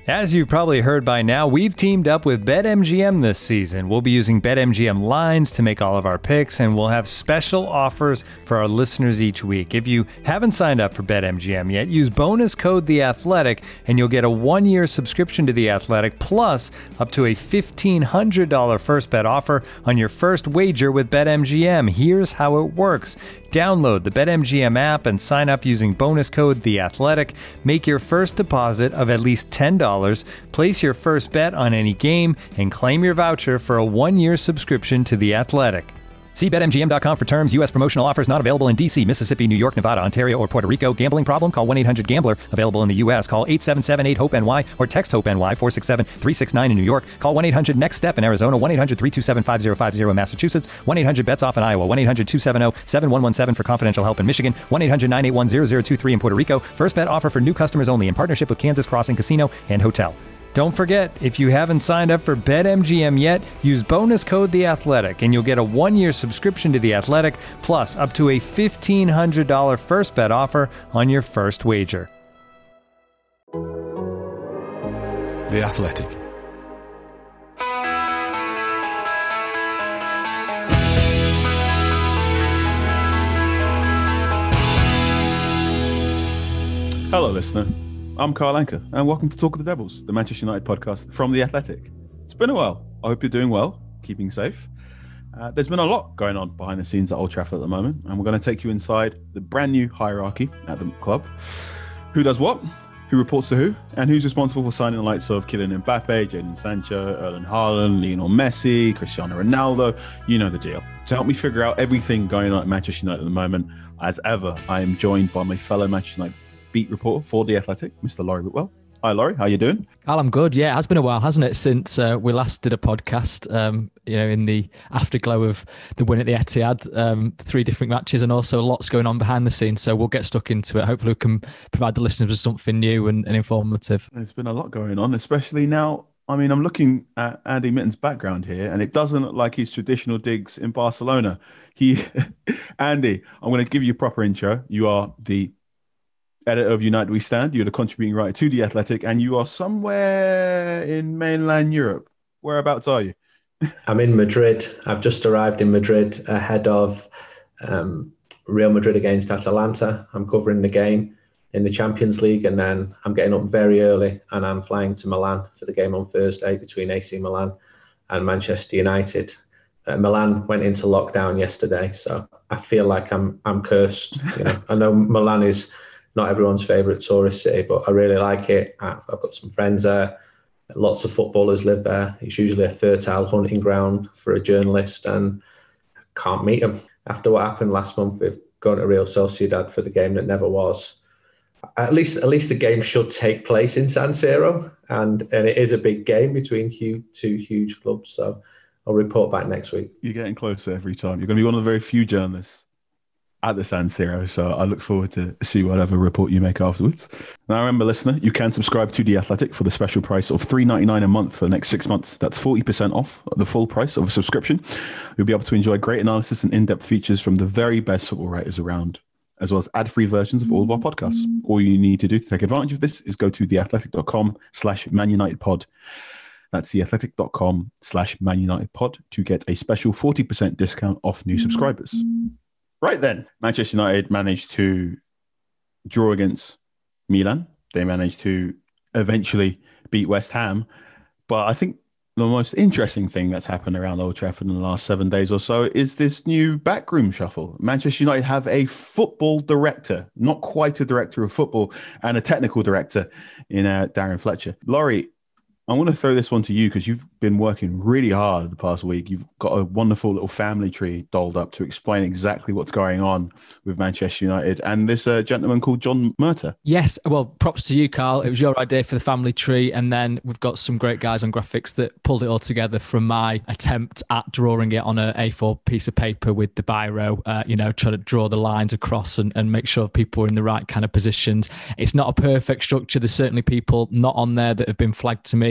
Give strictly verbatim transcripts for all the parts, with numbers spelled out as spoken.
As you've probably heard by now, we've teamed up with BetMGM this season. We'll be using BetMGM lines to make all of our picks, and we'll have special offers for our listeners each week. If you haven't signed up for BetMGM yet, use bonus code The Athletic, and you'll get a one-year subscription to The Athletic, plus up to a fifteen hundred dollars first bet offer on your first wager with BetMGM. Here's how it works. Download the BetMGM app and sign up using bonus code The Athletic. Make your first deposit of at least ten dollars, place your first bet on any game, and claim your voucher for a one-year subscription to The Athletic. See Bet M G M dot com for terms. U S promotional offers not available in D C, Mississippi, New York, Nevada, Ontario, or Puerto Rico. Gambling problem? Call one eight hundred gambler. Available in the U S. Call eight seven seven eight hope N Y or text HOPE-NY four six seven three six nine in New York. Call one eight hundred next step in Arizona. one eight hundred three two seven five zero five zero in Massachusetts. one eight hundred bets off in Iowa. one eight hundred two seven zero seven one one seven for confidential help in Michigan. one eight hundred nine eight one zero zero two three in Puerto Rico. First bet offer for new customers only in partnership with Kansas Crossing Casino and Hotel. Don't forget, if you haven't signed up for BetMGM yet, use bonus code The Athletic, and you'll get a one-year subscription to The Athletic, plus up to a fifteen hundred dollars first bet offer on your first wager. The Athletic. Hello, listener. I'm Carl Anker, and welcome to Talk of the Devils, the Manchester United podcast from The Athletic. It's been a while. I hope you're doing well, keeping safe. Uh, there's been a lot going on behind the scenes at Old Trafford at the moment, and we're going to take you inside the brand new hierarchy at the club. Who does what, who reports to who, and who's responsible for signing the likes of Kylian Mbappe, Jadon Sancho, Erling Haaland, Lionel Messi, Cristiano Ronaldo. You know the deal. To help me figure out everything going on at Manchester United at the moment, as ever, I am joined by my fellow Manchester United beat reporter for The Athletic, Mister Laurie Whitwell. Hi, Laurie. How you doing? Carl, I'm good. Yeah, it has been a while, hasn't it, since uh, we last did a podcast, um, you know, in the afterglow of the win at the Etihad, um, three different matches, and also lots going on behind the scenes. So we'll get stuck into it. Hopefully we can provide the listeners with something new and, and informative. There's been a lot going on, especially now. I mean, I'm looking at Andy Mitten's background here, and it doesn't look like his traditional digs in Barcelona. He, Andy, I'm going to give you a proper intro. You are the editor of United We Stand. You're the contributing writer to The Athletic, and you are somewhere in mainland Europe. Whereabouts are you? I'm in Madrid. I've just arrived in Madrid ahead of um, Real Madrid against Atalanta. I'm covering the game in the Champions League, and then I'm getting up very early and I'm flying to Milan for the game on Thursday between A C Milan and Manchester United. Uh, Milan went into lockdown yesterday, so I feel like I'm I'm cursed. You know, I know Milan is not everyone's favourite tourist city, but I really like it. I've, I've got some friends there. Lots of footballers live there. It's usually a fertile hunting ground for a journalist, and I can't meet them. After what happened last month with going to Real Sociedad for the game that never was, at least at least the game should take place in San Siro, and, and it is a big game between huge, two huge clubs. So I'll report back next week. You're getting closer every time. You're going to be one of the very few journalists at the San Siro, so I look forward to see whatever report you make afterwards. Now, remember, listener, you can subscribe to The Athletic for the special price of three dollars and ninety-nine cents a month for the next six months. That's forty percent off the full price of a subscription. You'll be able to enjoy great analysis and in-depth features from the very best football writers around, as well as ad-free versions of all of our podcasts. All you need to do to take advantage of this is go to theathletic.com slash Man United Pod. That's theathletic.com slash Man United Pod to get a special forty percent discount off new subscribers. Right then, Manchester United managed to draw against Milan. They managed to eventually beat West Ham. But I think the most interesting thing that's happened around Old Trafford in the last seven days or so is this new backroom shuffle. Manchester United have a football director, not quite a director of football, and a technical director in uh, Darren Fletcher. Laurie, I want to throw this one to you because you've been working really hard the past week. You've got a wonderful little family tree dolled up to explain exactly what's going on with Manchester United and this uh, gentleman called John Murtough. Yes, well, props to you, Carl. It was your idea for the family tree, and then we've got some great guys on graphics that pulled it all together from my attempt at drawing it on an A four piece of paper with the biro, uh, you know, trying to draw the lines across and, and make sure people are in the right kind of positions. It's not a perfect structure. There's certainly people not on there that have been flagged to me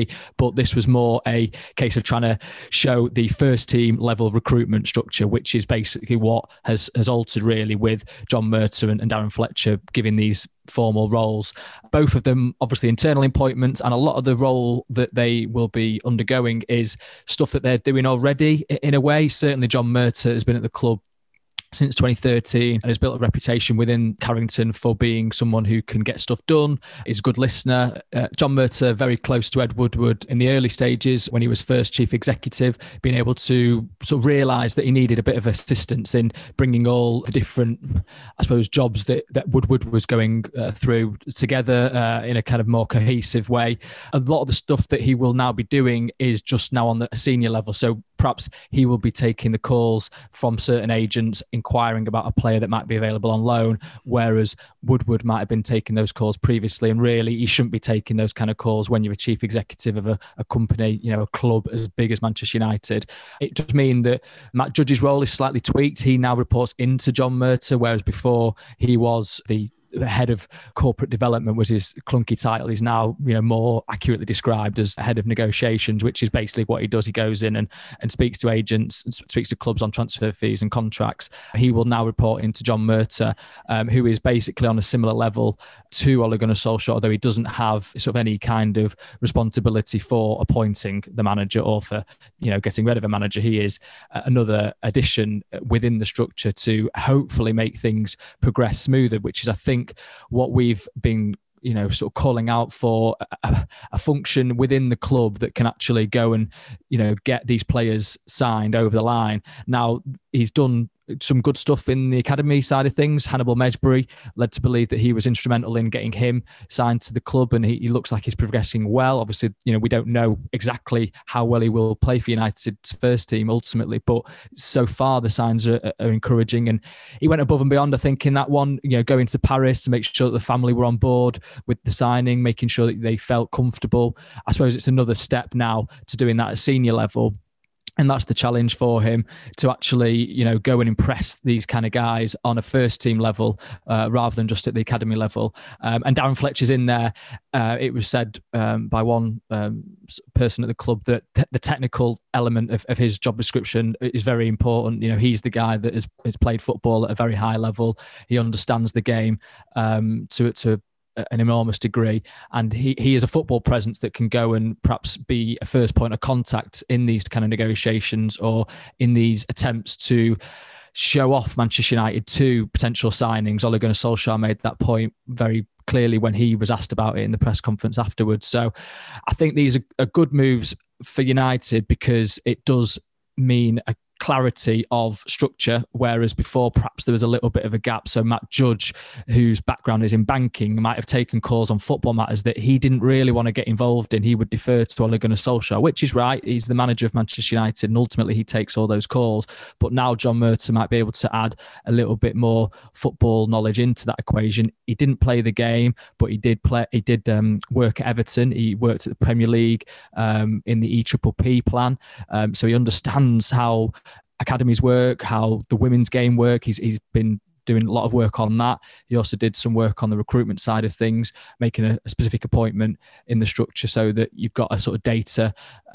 already, but this was more a case of trying to show the first team level recruitment structure, which is basically what has, has altered really with John Murtough and, and Darren Fletcher giving these formal roles. Both of them obviously internal appointments, and a lot of the role that they will be undergoing is stuff that they're doing already in a way. Certainly John Murtough has been at the club since twenty thirteen and has built a reputation within Carrington for being someone who can get stuff done, is a good listener. Uh, John Murtough, very close to Ed Woodward in the early stages when he was first chief executive, being able to sort of realise that he needed a bit of assistance in bringing all the different, I suppose, jobs that, that Woodward was going uh, through together uh, in a kind of more cohesive way. A lot of the stuff that he will now be doing is just now on the senior level. So perhaps he will be taking the calls from certain agents inquiring about a player that might be available on loan, whereas Woodward might have been taking those calls previously. And really, you shouldn't be taking those kind of calls when you're a chief executive of a, a company, you know, a club as big as Manchester United. It does mean that Matt Judge's role is slightly tweaked. He now reports into John Murtough, whereas before he was the head of corporate development, was his clunky title. He's now, you know, more accurately described as head of negotiations, which is basically what he does. He goes in and, and speaks to agents and speaks to clubs on transfer fees and contracts. He will now report into John Murtough, um, who is basically on a similar level to Ole Gunnar Solskjaer, although he doesn't have sort of any kind of responsibility for appointing the manager or for, you know, getting rid of a manager. He is another addition within the structure to hopefully make things progress smoother, which is, I think, what we've been, you know, sort of calling out for, a, a function within the club that can actually go and, you know, get these players signed over the line. Now, he's done some good stuff in the academy side of things. Hannibal Mesbury led to believe that he was instrumental in getting him signed to the club, and he, he looks like he's progressing well. Obviously, you know, we don't know exactly how well he will play for United's first team ultimately, but so far the signs are, are encouraging. And he went above and beyond, I think, in that one, you know, going to Paris to make sure that the family were on board with the signing, making sure that they felt comfortable. I suppose it's another step now to doing that at senior level. And that's the challenge for him, to actually, you know, go and impress these kind of guys on a first team level uh, rather than just at the academy level. Um, and Darren Fletcher's in there. Uh, it was said um, by one um, person at the club that t- the technical element of, of his job description is very important. You know, he's the guy that has, has played football at a very high level. He understands the game um, to to. an enormous degree, and he, he is a football presence that can go and perhaps be a first point of contact in these kind of negotiations or in these attempts to show off Manchester United to potential signings. Ole Gunnar Solskjaer made that point very clearly when he was asked about it in the press conference afterwards. So I think these are, are good moves for United because it does mean a clarity of structure, whereas before perhaps there was a little bit of a gap. So Matt Judge, whose background is in banking, might have taken calls on football matters that he didn't really want to get involved in. He would defer to Ole Gunnar Solskjaer, which is right. He's the manager of Manchester United and ultimately he takes all those calls. But now John Murtough might be able to add a little bit more football knowledge into that equation. He didn't play the game, but he did play. He did um, work at Everton. He worked at the Premier League um, in the E P P P plan. Um, so he understands how academies work, how the women's game work. He's he's been doing a lot of work on that. He also did some work on the recruitment side of things, making a, a specific appointment in the structure so that you've got a sort of data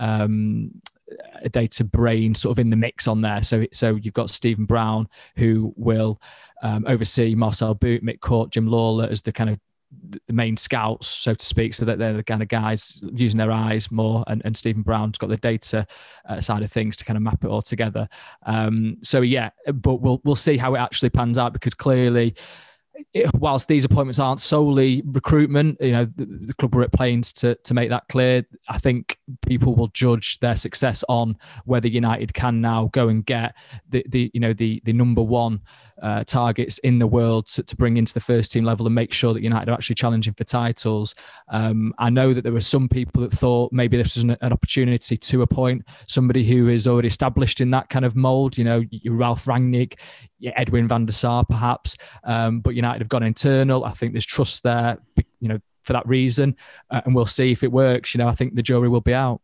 um, a data brain sort of in the mix on there. So so you've got Stephen Brown, who will um, oversee Marcel Boot, Mick Court, Jim Lawler as the kind of the main scouts, so to speak, so that they're the kind of guys using their eyes more, and, and Stephen Brown's got the data uh, side of things to kind of map it all together. Um, so yeah, but we'll we'll see how it actually pans out, because clearly, it, whilst these appointments aren't solely recruitment, you know, the, the club were at pains to to make that clear. I think people will judge their success on whether United can now go and get the the you know the the number one Uh, targets in the world to, to bring into the first team level and make sure that United are actually challenging for titles. Um, I know that there were some people that thought maybe this was an, an opportunity to appoint somebody who is already established in that kind of mould, you know, Ralph Rangnick, Edwin van der Sar perhaps, um, but United have gone internal. I think there's trust there, you know, for that reason, uh, and we'll see if it works. You know, I think the jury will be out.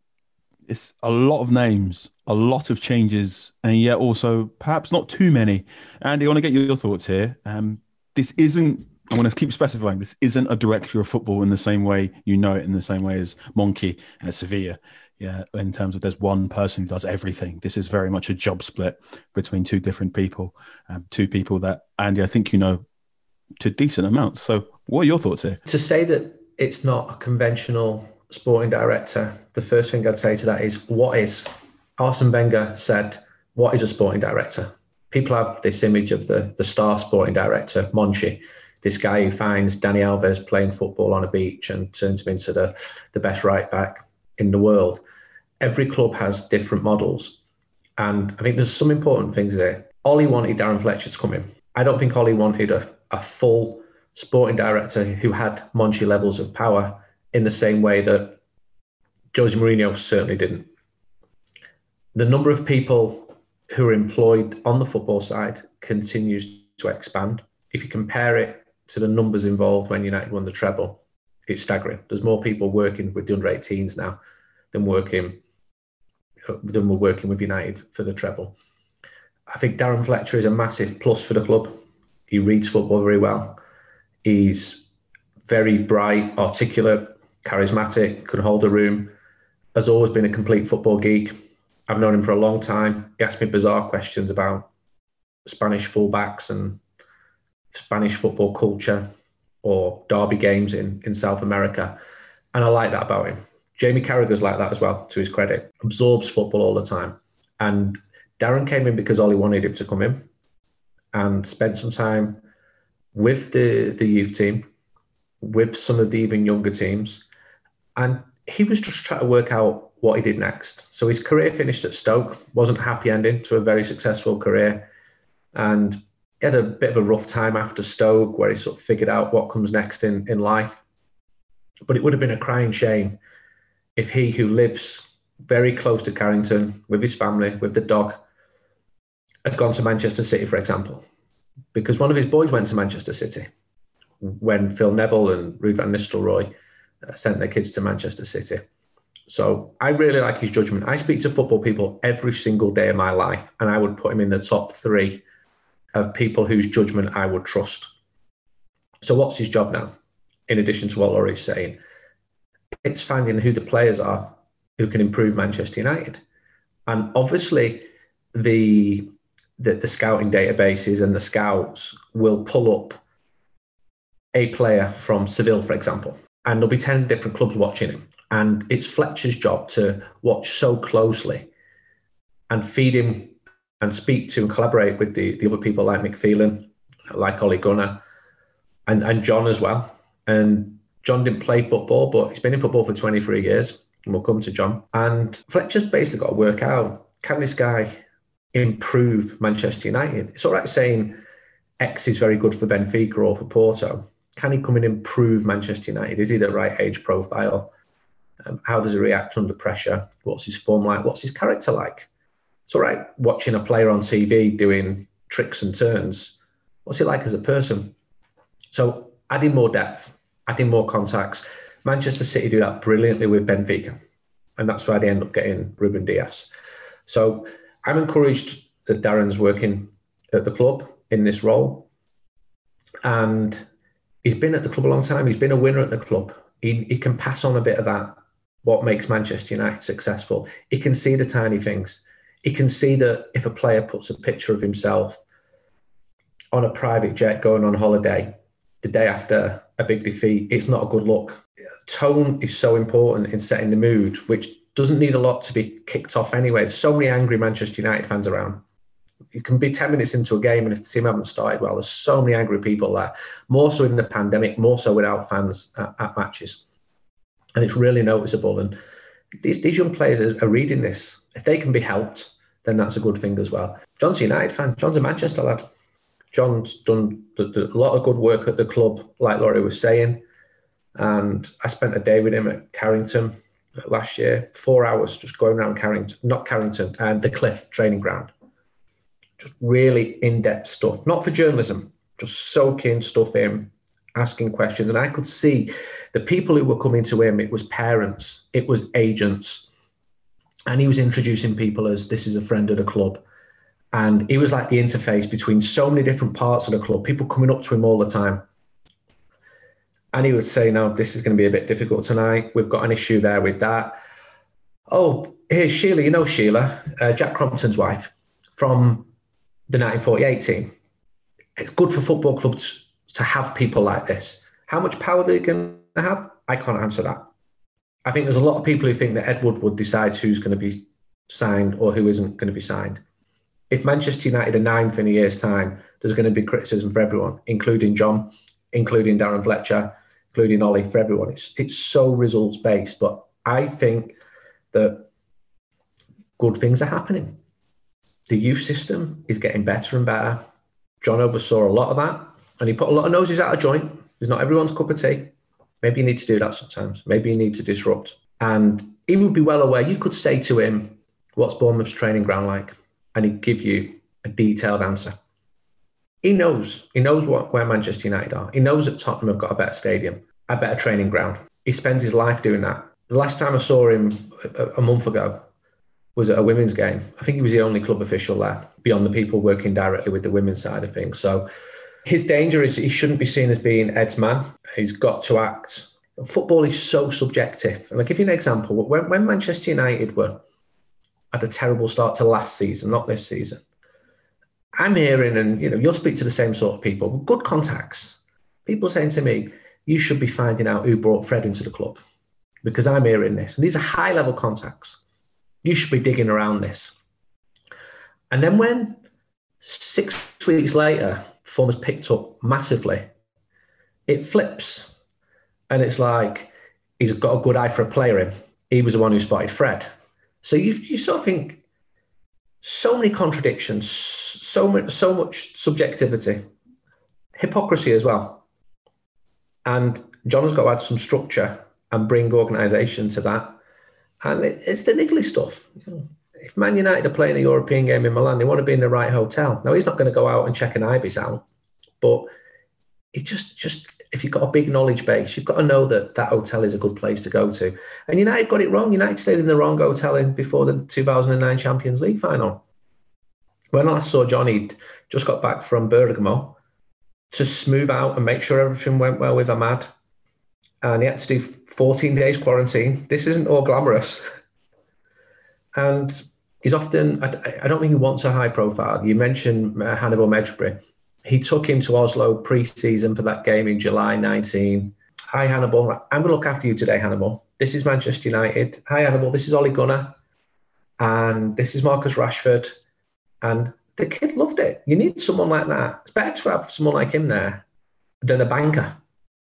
It's a lot of names, a lot of changes, and yet also perhaps not too many. Andy, I want to get your thoughts here. Um, this isn't I'm going to keep specifying this isn't a director of football in the same way you know it, in the same way as Monchi and Sevilla. Yeah, in terms of there's one person who does everything. This is very much a job split between two different people, um, two people that, Andy, I think you know to decent amounts. So what are your thoughts here? To say that it's not a conventional sporting director, the first thing I'd say to that is, what is? Arsene Wenger said, what is a sporting director? People have this image of the, the star sporting director, Monchi, this guy who finds Dani Alves playing football on a beach and turns him into the, the best right back in the world. Every club has different models. And I think there's some important things there. Ollie wanted Darren Fletcher to come in. I don't think Ollie wanted a, a full sporting director who had Monchi levels of power in the same way that Jose Mourinho certainly didn't. The number of people who are employed on the football side continues to expand. If you compare it to the numbers involved when United won the treble, it's staggering. There's more people working with the under eighteens now than working than were working with United for the treble. I think Darren Fletcher is a massive plus for the club. He reads football very well. He's very bright, articulate, charismatic, can hold a room, has always been a complete football geek. I've known him for a long time. He asks me bizarre questions about Spanish fullbacks and Spanish football culture or derby games in, in South America. And I like that about him. Jamie Carragher's like that as well, to his credit. Absorbs football all the time. And Darren came in because Ollie wanted him to come in and spent some time with the, the youth team, with some of the even younger teams. And he was just trying to work out what he did next. So his career finished at Stoke, wasn't a happy ending to a very successful career. And he had a bit of a rough time after Stoke where he sort of figured out what comes next in, in life. But it would have been a crying shame if he, who lives very close to Carrington with his family, with the dog, had gone to Manchester City, for example. Because one of his boys went to Manchester City when Phil Neville and Ruud van Nistelrooy uh, sent their kids to Manchester City. So I really like his judgment. I speak to football people every single day of my life, and I would put him in the top three of people whose judgment I would trust. So what's his job now? In addition to what Laurie's saying, it's finding who the players are who can improve Manchester United. And obviously the, the, the scouting databases and the scouts will pull up a player from Seville, for example, and there'll be ten different clubs watching him. And it's Fletcher's job to watch so closely and feed him and speak to and collaborate with the, the other people like Mick Phelan, like Ole Gunnar, and, and John as well. And John didn't play football, but he's been in football for twenty-three years, and we'll come to John. And Fletcher's basically got to work out, can this guy improve Manchester United? It's all right saying X is very good for Benfica or for Porto. Can he come and improve Manchester United? Is he the right age profile? Um, how does he react under pressure? What's his form like? What's his character like? It's all right watching a player on T V doing tricks and turns. What's he like as a person? So adding more depth, adding more contacts. Manchester City do that brilliantly with Benfica. And that's why they end up getting Ruben Dias. So I'm encouraged that Darren's working at the club in this role. And he's been at the club a long time. He's been a winner at the club. He, he can pass on a bit of that, what makes Manchester United successful. He can see the tiny things. He can see that if a player puts a picture of himself on a private jet going on holiday the day after a big defeat, it's not a good look. Tone is so important in setting the mood, which doesn't need a lot to be kicked off anyway. There's so many angry Manchester United fans around. You can be ten minutes into a game and if the team haven't started well, there's so many angry people there. More so in the pandemic, more so without fans at, at matches. And it's really noticeable. And these, these young players are, are reading this. If they can be helped, then that's a good thing as well. John's a United fan. John's a Manchester lad. John's done the, the, a lot of good work at the club, like Laurie was saying. And I spent a day with him at Carrington last year, four hours just going around Carrington, not Carrington, and the Cliff training ground. Just really in-depth stuff, not for journalism, just soaking stuff in, asking questions. And I could see the people who were coming to him, it was parents, it was agents. And he was introducing people as this is a friend of the club. And he was like the interface between so many different parts of the club, people coming up to him all the time, And he would say, no, this is going to be a bit difficult tonight. We've got an issue there with that. Oh, here's Sheila. You know Sheila, uh, Jack Crompton's wife from the nineteen forty-eight team. It's good for football clubs to have people like this. How much power they're going to have, I can't answer that. I think there's a lot of people who think that Ed Woodward decides who's going to be signed or who isn't going to be signed. If Manchester United are ninth in a year's time, there's going to be criticism for everyone, including John, including Darren Fletcher, including Ollie, for everyone. It's, it's so results-based. But I think that good things are happening. The youth system is getting better and better. John oversaw a lot of that, and he put a lot of noses out of joint. It's not everyone's cup of tea. Maybe you need to do that sometimes. Maybe you need to disrupt. And he would be well aware. You could say to him, what's Bournemouth's training ground like? And he'd give you a detailed answer. He knows. He knows what, where Manchester United are. He knows that Tottenham have got a better stadium, a better training ground. He spends his life doing that. The last time I saw him a, a month ago was at a women's game. I think he was the only club official there, beyond the people working directly with the women's side of things. So his danger is he shouldn't be seen as being Ed's man. He's got to act. Football is so subjective. And I'll give you an example. When, when Manchester United were at a terrible start to last season, not this season, I'm hearing, and you know, you'll speak to the same sort of people, good contacts. People saying to me, you should be finding out who brought Fred into the club, because I'm hearing this. And these are high-level contacts. You should be digging around this. And then when six weeks later, form has picked up massively, it flips. And it's like, he's got a good eye for a player in. He was the one who spotted Fred. So you you sort of think, so many contradictions, so much, so much subjectivity, hypocrisy as well. And John has got to add some structure and bring organisation to that. And it, it's the niggly stuff. If Man United are playing a European game in Milan, they want to be in the right hotel. Now, he's not going to go out and check an Ibis out, but it just, just if you've got a big knowledge base, you've got to know that that hotel is a good place to go to. And United got it wrong. United stayed in the wrong hotel in before the two thousand nine Champions League final. When I last saw John, he'd just got back from Bergamo to smooth out and make sure everything went well with Ahmad. And he had to do fourteen days quarantine. This isn't all glamorous. And he's often, I, I don't think he wants a high profile. You mentioned uh, Hannibal Mejbri. He took him to Oslo pre-season for that game in July nineteenth. Hi, Hannibal. I'm going to look after you today, Hannibal. This is Manchester United. Hi, Hannibal. This is Ole Gunnar. And this is Marcus Rashford. And the kid loved it. You need someone like that. It's better to have someone like him there than a banker.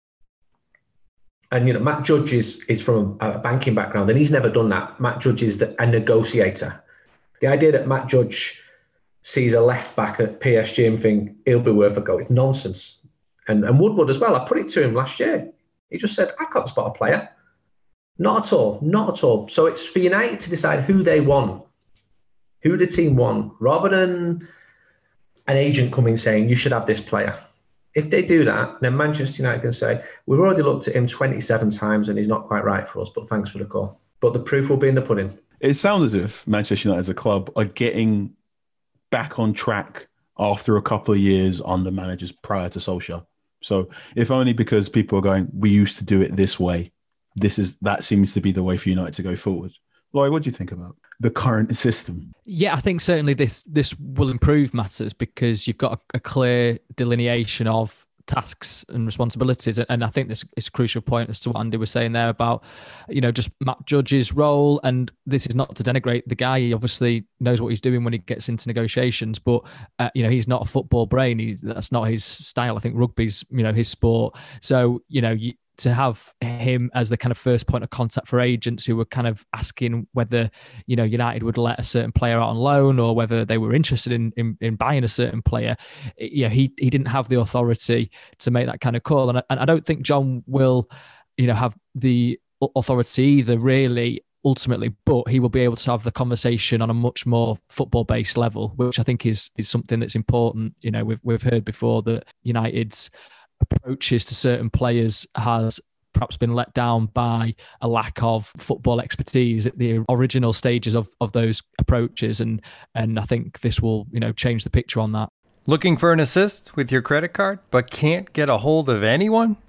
And, you know, Matt Judge is, is from a, a banking background, and he's never done that. Matt Judge is the, a negotiator. The idea that Matt Judge sees a left back at P S G and think he'll be worth a go, it's nonsense. And, and Woodward as well. I put it to him last year. He just said, I can't spot a player. Not at all. Not at all. So it's for United to decide who they want, who the team want, rather than an agent coming saying, you should have this player. If they do that, then Manchester United can say, we've already looked at him twenty-seven times and he's not quite right for us, but thanks for the call. But the proof will be in the pudding. It sounds as if Manchester United as a club are getting back on track after a couple of years under managers prior to Solskjaer. So if only because people are going, we used to do it this way. This is that seems to be the way for United to go forward. Lloyd, what do you think about the current system? Yeah, I think certainly this this will improve matters because you've got a, a clear delineation of tasks and responsibilities. And I think this is a crucial point as to what Andy was saying there about, you know, just Matt Judge's role. And this is not to denigrate the guy. He obviously knows what he's doing when he gets into negotiations, but, uh, you know, he's not a football brain. He, that's not his style. I think rugby's, you know, his sport. So, you know, you, to have him as the kind of first point of contact for agents who were kind of asking whether, you know, United would let a certain player out on loan or whether they were interested in in, in buying a certain player, you know, he he didn't have the authority to make that kind of call. And I, and I don't think John will, you know, have the authority either, really, ultimately, but he will be able to have the conversation on a much more football-based level, which I think is is something that's important. You know, we've we've heard before that United's approaches to certain players has perhaps been let down by a lack of football expertise at the original stages of, of those approaches. And and I think this will, you know, change the picture on that. Looking for an assist with your credit card, but can't get a hold of anyone?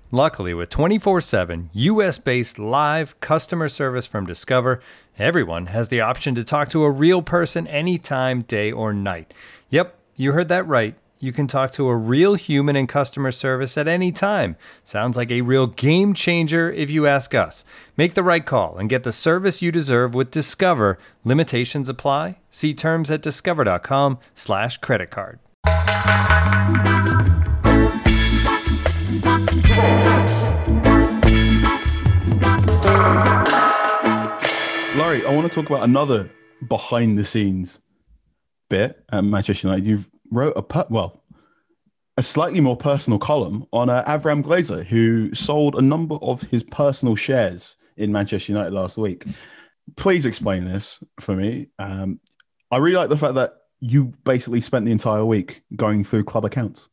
Luckily, with twenty-four seven U S-based live customer service from Discover, everyone has the option to talk to a real person anytime, day or night. Yep, you heard that right. You can talk to a real human in customer service at any time. Sounds like a real game changer if you ask us. Make the right call and get the service you deserve with Discover. Limitations apply. See terms at discover.com slash credit card. Laurie, I want to talk about another behind the scenes bit at Manchester United. You've wrote a per- well, a slightly more personal column on uh, Avram Glazer, who sold a number of his personal shares in Manchester United last week. Please explain this for me. Um, I really like the fact that you basically spent the entire week going through club accounts.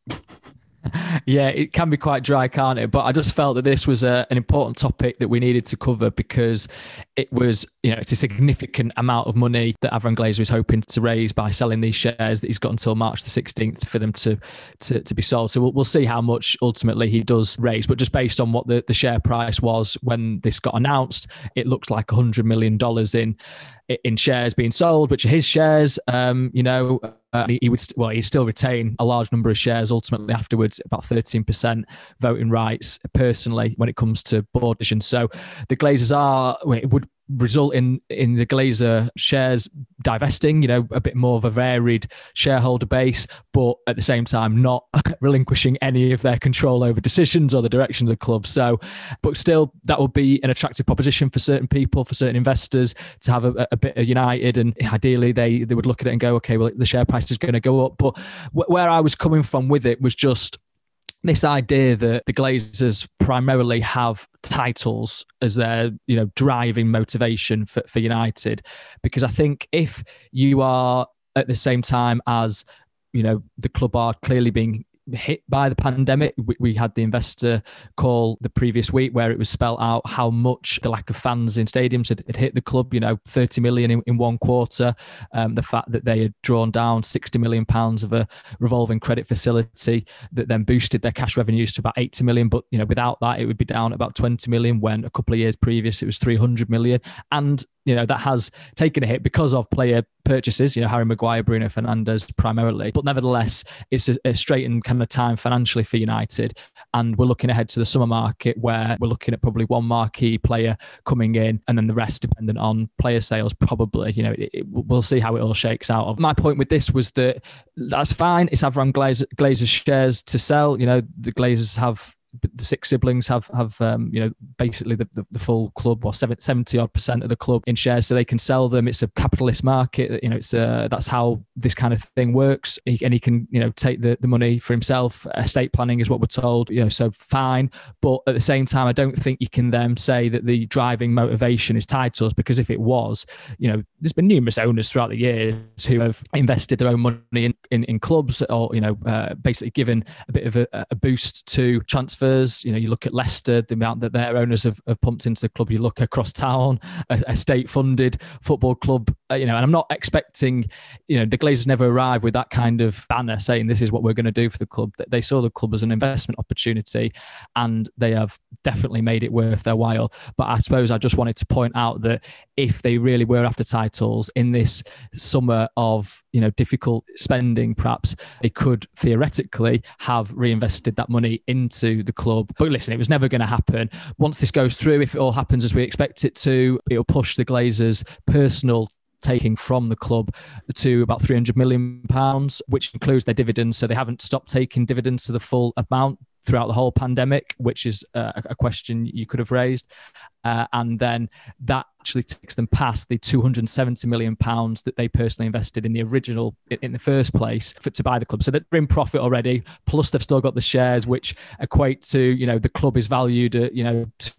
Yeah, it can be quite dry, can't it? But I just felt that this was a, an important topic that we needed to cover because it was, you know, it's a significant amount of money that Avram Glazer is hoping to raise by selling these shares that he's got until March the sixteenth for them to to, to be sold. So we'll, we'll see how much ultimately he does raise. But just based on what the, the share price was when this got announced, it looks like one hundred million dollars in in shares being sold, which are his shares. Um, you know, uh, he, he would well, he still retain a large number of shares ultimately afterwards, about thirteen percent voting rights personally when it comes to board decisions. So the Glazers are, well, it would result in in the Glazer shares divesting, you know, a bit more of a varied shareholder base, but at the same time not relinquishing any of their control over decisions or the direction of the club. So, but still, that would be an attractive proposition for certain people, for certain investors to have a, a bit of United, and ideally they they would look at it and go, okay, well, the share price is going to go up. But w- where I was coming from with it was just this idea that the Glazers primarily have titles as their, you know, driving motivation for, for United. Because I think if you are at the same time as, you know, the club are clearly being hit by the pandemic. We, we had the investor call the previous week where it was spelled out how much the lack of fans in stadiums had, had hit the club, you know, thirty million in, in one quarter. Um, the fact that they had drawn down sixty million pounds of a revolving credit facility that then boosted their cash revenues to about eighty million. But, you know, without that, it would be down about twenty million when a couple of years previous, it was three hundred million. And, you know, that has taken a hit because of player purchases, you know, Harry Maguire, Bruno Fernandes primarily. But nevertheless, it's a, a straightened kind of time financially for United. And we're looking ahead to the summer market where we're looking at probably one marquee player coming in and then the rest dependent on player sales, probably. You know, it, it, we'll see how it all shakes out. My point with this was that that's fine. It's Avram Glazer, Glazer's shares to sell. You know, the Glazers have the six siblings have have um, you know, basically the, the, the full club, or seventy odd percent of the club in shares, so they can sell them. It's a capitalist market, you know. It's uh, that's how this kind of thing works. He, and he can, you know, take the, the money for himself. Estate planning is what we're told, you know. So fine, but at the same time, I don't think you can then say that the driving motivation is titles, because if it was, you know, there's been numerous owners throughout the years who have invested their own money in in, in clubs, or, you know, uh, basically given a bit of a, a boost to transfer. You know, you look at Leicester, the amount that their owners have, have pumped into the club. You look across town, a, a state-funded football club. Uh, you know, and I'm not expecting, you know, the Glazers never arrived with that kind of banner saying this is what we're going to do for the club. They saw the club as an investment opportunity, and they have definitely made it worth their while. But I suppose I just wanted to point out that if they really were after titles in this summer of, you know, difficult spending, perhaps they could theoretically have reinvested that money into the club. But listen, it was never going to happen. Once this goes through, if it all happens as we expect it to, it'll push the Glazers' personal taking from the club to about three hundred million pounds, which includes their dividends. So they haven't stopped taking dividends to the full amount throughout the whole pandemic, which is uh, a question you could have raised. Uh, and then that actually takes them past the two hundred seventy million pounds that they personally invested in the original, in the first place, for, to buy the club. So they're in profit already, plus they've still got the shares, which equate to, you know, the club is valued at, you know, two and a half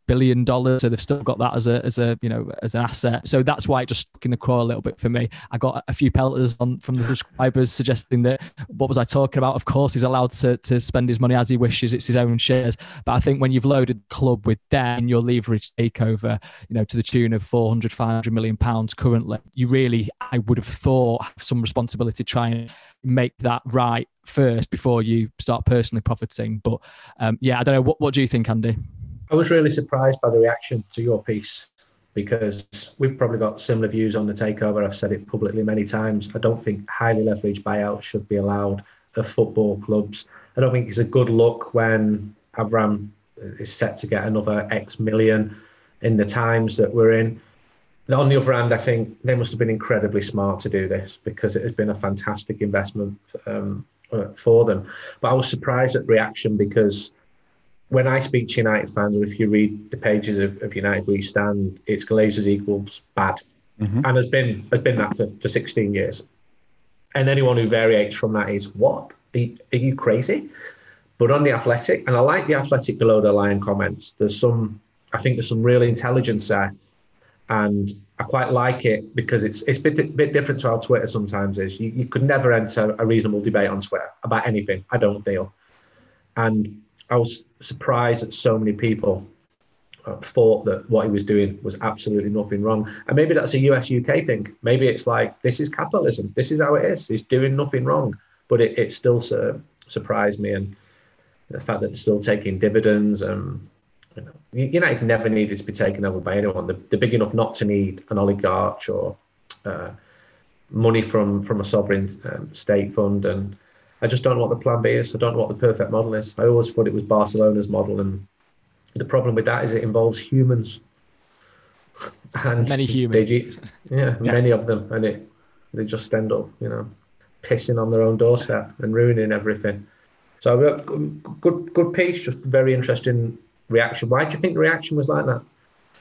billion dollars, so they've still got that as a as a you know as an asset. So that's why it just stuck in the craw a little bit for me. I got a few pelters on from the subscribers suggesting that what was I talking about? Of course, he's allowed to to spend his money as he wishes. It's his own shares. But I think when you've loaded the club with debt in your leverage takeover, you know, to the tune of four hundred, five hundred million pounds currently, you really, I would have thought, have some responsibility to try and make that right first before you start personally profiting. But um, yeah, I don't know. What, what do you think, Andy? I was really surprised by the reaction to your piece, because we've probably got similar views on the takeover. I've said it publicly many times. I don't think highly leveraged buyouts should be allowed at football clubs. I don't think it's a good look when Avram is set to get another X million in the times that we're in. And on the other hand, I think they must have been incredibly smart to do this, because it has been a fantastic investment um, for them. But I was surprised at the reaction, because when I speak to United fans, or if you read the pages of, of United We Stand, it's Glazers equals bad. Mm-hmm. And has been has been that for, for sixteen years. And anyone who variates from that is, what? Are you, are you crazy? But on The Athletic, and I like The Athletic below the line comments, there's some, I think there's some real intelligence there. And I quite like it, because it's it's a bit, bit different to how Twitter sometimes is. You, you could never enter a reasonable debate on Twitter about anything, I don't feel. And I was surprised that so many people uh, thought that what he was doing was absolutely nothing wrong. And maybe that's a U S U K thing. Maybe it's like, this is capitalism. This is how it is. He's doing nothing wrong. But it, it still sur- surprised me. And the fact that they're still taking dividends. Um, you know, United never needed to be taken over by anyone. They're, they're big enough not to need an oligarch or uh, money from, from a sovereign um, state fund. And I just don't know what the plan B is. I don't know what the perfect model is. I always thought it was Barcelona's model, and the problem with that is it involves humans. And many humans. They, yeah, yeah, many of them, and it they just end up, you know, pissing on their own doorstep and ruining everything. So good, good piece. Just very interesting reaction. Why do you think the reaction was like that?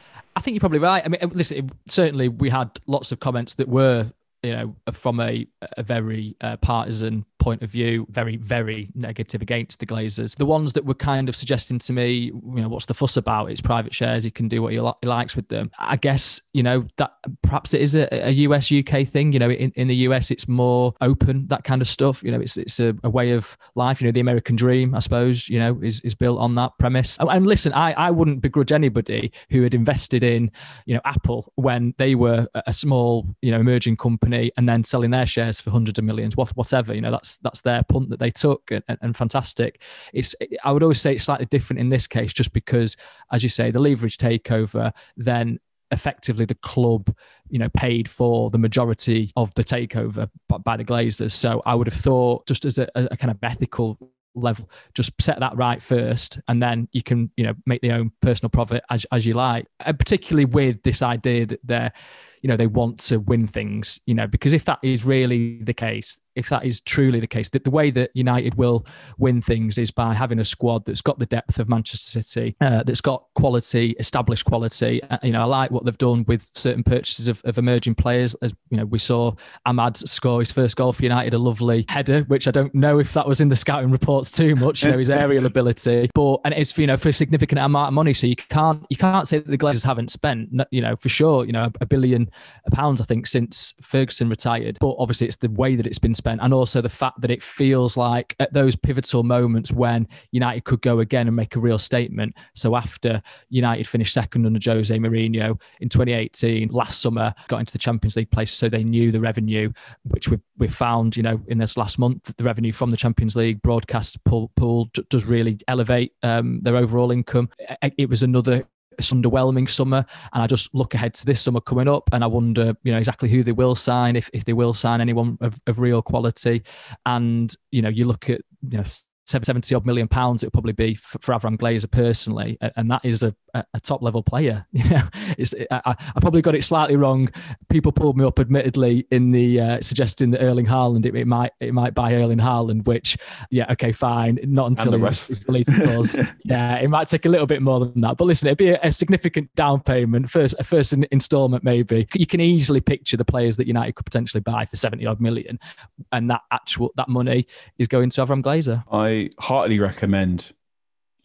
I think you're probably right. I mean, listen, certainly we had lots of comments that were, you know, from a, a very uh, partisan point of view, very, very negative against the Glazers. The ones that were kind of suggesting to me, you know, what's the fuss about? It's private shares. He can do what he, li- he likes with them. I guess, you know, that perhaps it is a, a U S U K thing. You know, in, in the U S, it's more open, that kind of stuff. You know, it's it's a, a way of life. You know, the American dream, I suppose, you know, is, is built on that premise. And, and listen, I, I wouldn't begrudge anybody who had invested in, you know, Apple when they were a small, you know, emerging company and then selling their shares for hundreds of millions, whatever. You know, that's that's their punt that they took, and, and fantastic. It's I would always say it's slightly different in this case, just because, as you say, the leverage takeover, then effectively the club, you know, paid for the majority of the takeover by, by the Glazers. So I would have thought, just as a, a kind of ethical level, just set that right first, and then you can, you know, make the own personal profit as as you like. And particularly with this idea that they're, you know, they want to win things, you know, because if that is really the case, if that is truly the case, that the way that United will win things is by having a squad that's got the depth of Manchester City, uh, that's got quality, established quality. Uh, you know, I like what they've done with certain purchases of, of emerging players. As you know, we saw Ahmad score his first goal for United, a lovely header, which I don't know if that was in the scouting reports too much. You know, his aerial ability, but and it's, you know, for a significant amount of money. So you can't you can't say that the Glazers haven't spent, you know, for sure, you know, a billion pounds, I think, since Ferguson retired. But obviously, it's the way that it's been spent, and also the fact that it feels like at those pivotal moments when United could go again and make a real statement. So after United finished second under Jose Mourinho in twenty eighteen, last summer got into the Champions League place, so they knew the revenue, which we've, we've found, you know, in this last month, the revenue from the Champions League broadcast pool, pool does really elevate um, their overall income. It was another underwhelming summer, and I just look ahead to this summer coming up, and I wonder, you know, exactly who they will sign, if if they will sign anyone of, of real quality. And you know, you look at, you know, seventy odd million pounds it would probably be for, for Avram Glazer personally, and that is a, a top level player. You know, it's, I, I probably got it slightly wrong. People pulled me up, admittedly, in the uh, suggesting that Erling Haaland it, it might it might buy Erling Haaland, which yeah, okay, fine, not until and the it's rest. Yeah, it might take a little bit more than that. But listen, it'd be a, a significant down payment, first a first instalment maybe. You can easily picture the players that United could potentially buy for seventy odd million, and that actual that money is going to Avram Glazer. I heartily recommend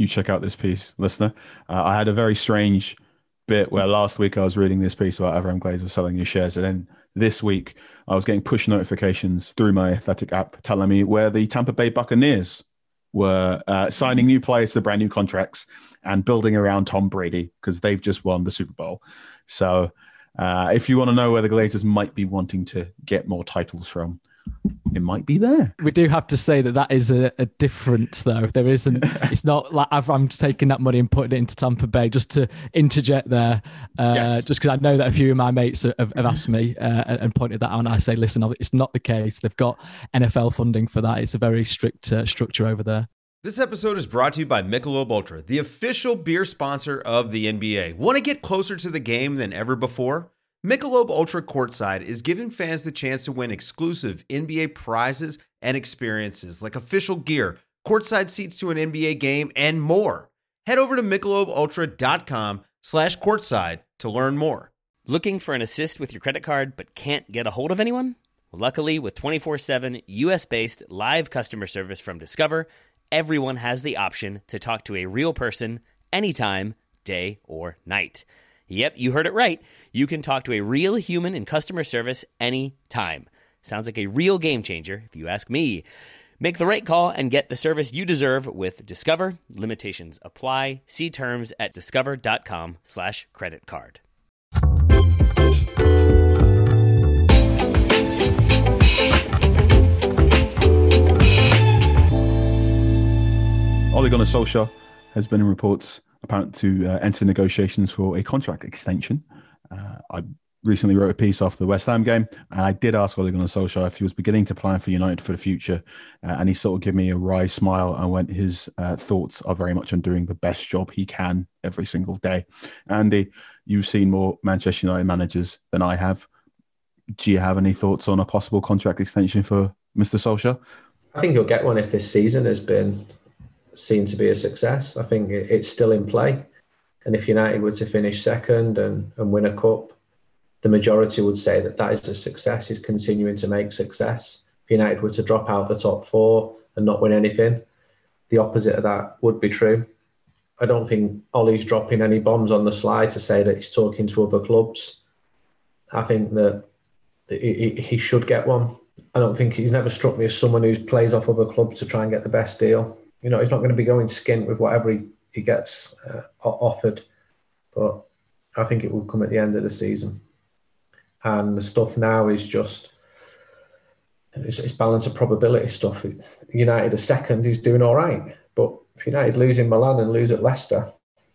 you check out this piece, listener. Uh, I had a very strange bit where last week I was reading this piece about Avram Glazer selling his shares, and then this week I was getting push notifications through my Athletic app telling me where the Tampa Bay Buccaneers were uh, signing new players to brand new contracts and building around Tom Brady because they've just won the Super Bowl. So uh, if you want to know where the Glazers might be wanting to get more titles from, it might be there. We do have to say that that is a, a difference, though. There isn't. It's not like I'm taking that money and putting it into Tampa Bay. Just to interject there, uh, yes. just because I know that a few of my mates have, have asked me uh, and pointed that out, and I say, listen, it's not the case. They've got N F L funding for that. It's a very strict uh, structure over there. This episode is brought to you by Michelob Ultra, the official beer sponsor of the N B A. Want to get closer to the game than ever before? Michelob Ultra Courtside is giving fans the chance to win exclusive N B A prizes and experiences like official gear, courtside seats to an N B A game, and more. Head over to michelobultra.com slash courtside to learn more. Looking for an assist with your credit card but can't get a hold of anyone? Well, luckily, with twenty-four seven U S-based live customer service from Discover, everyone has the option to talk to a real person anytime, day or night. Yep, you heard it right. You can talk to a real human in customer service anytime. Sounds like a real game changer, if you ask me. Make the right call and get the service you deserve with Discover. Limitations apply. See terms at discover.com slash credit card. Ole Gunnar Solskjaer has been in reports apparent to uh, enter negotiations for a contract extension. Uh, I recently wrote a piece after the West Ham game, and I did ask Ole Gunnar Solskjaer if he was beginning to plan for United for the future, uh, and he sort of gave me a wry smile and went, his uh, thoughts are very much on doing the best job he can every single day. Andy, you've seen more Manchester United managers than I have. Do you have any thoughts on a possible contract extension for Mister Solskjaer? I think he'll get one if this season has been seen to be a success. I think it's still in play. And if United were to finish second and, and win a cup, the majority would say that that is a success, is continuing to make success. If United were to drop out the top four and not win anything, the opposite of that would be true. I don't think Ollie's dropping any bombs on the slide to say that he's talking to other clubs. I think that he, he should get one. I don't think he's never struck me as someone who plays off other clubs to try and get the best deal. You know, he's not going to be going skint with whatever he, he gets uh, offered. But I think it will come at the end of the season. And the stuff now is just, it's, it's balance of probability stuff. It's United are second, who's doing all right. But if United lose in Milan and lose at Leicester,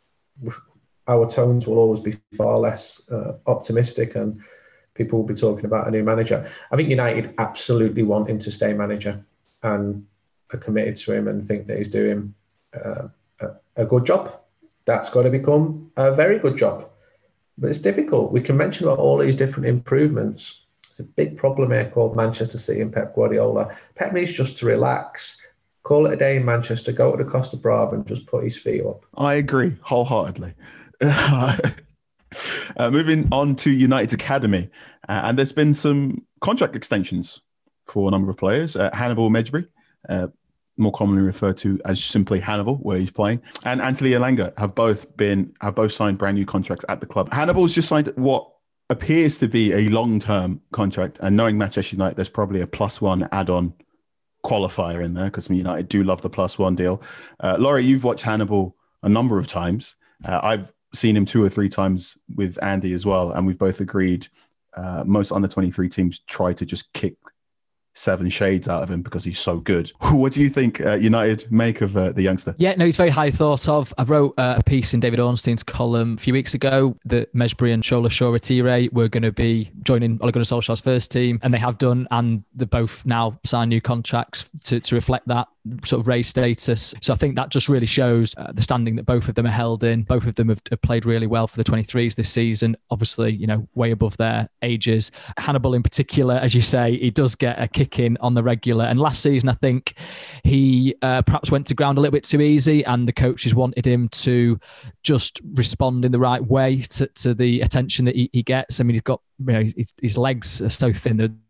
our tones will always be far less uh, optimistic, and people will be talking about a new manager. I think United absolutely want him to stay manager and are committed to him and think that he's doing uh, a, a good job. That's got to become a very good job. But it's difficult. We can mention all these different improvements. It's a big problem here called Manchester City and Pep Guardiola. Pep needs just to relax, call it a day in Manchester, go to the Costa Brava and just put his feet up. I agree wholeheartedly. uh, moving on to United's academy. Uh, and there's been some contract extensions for a number of players. Uh, Hannibal Mejbri, Uh, more commonly referred to as simply Hannibal, where he's playing, and Anthony Elanga have both been have both signed brand new contracts at the club. Hannibal's just signed what appears to be a long-term contract, and knowing Manchester United, there's probably a plus one add-on qualifier in there because United do love the plus one deal. Uh, Laurie, you've watched Hannibal a number of times. Uh, I've seen him two or three times with Andy as well, and we've both agreed uh, most under twenty-three teams try to just kick seven shades out of him because he's so good. What do you think uh, United make of uh, the youngster? Yeah, no, he's very high thought of. I wrote uh, a piece in David Ornstein's column a few weeks ago that Mejbri and Shola Shoretire were going to be joining Ole Gunnar Solskjaer's first team, and they have done, and they both now signed new contracts to, to reflect that sort of raised status. So I think that just really shows uh, the standing that both of them are held in. Both of them have, have played really well for the twenty-threes this season. Obviously, you know, way above their ages. Hannibal in particular, as you say, he does get a kick in on the regular. And last season, I think he uh, perhaps went to ground a little bit too easy, and the coaches wanted him to just respond in the right way to, to the attention that he, he gets. I mean, he's got, you know, his, his legs are so thin that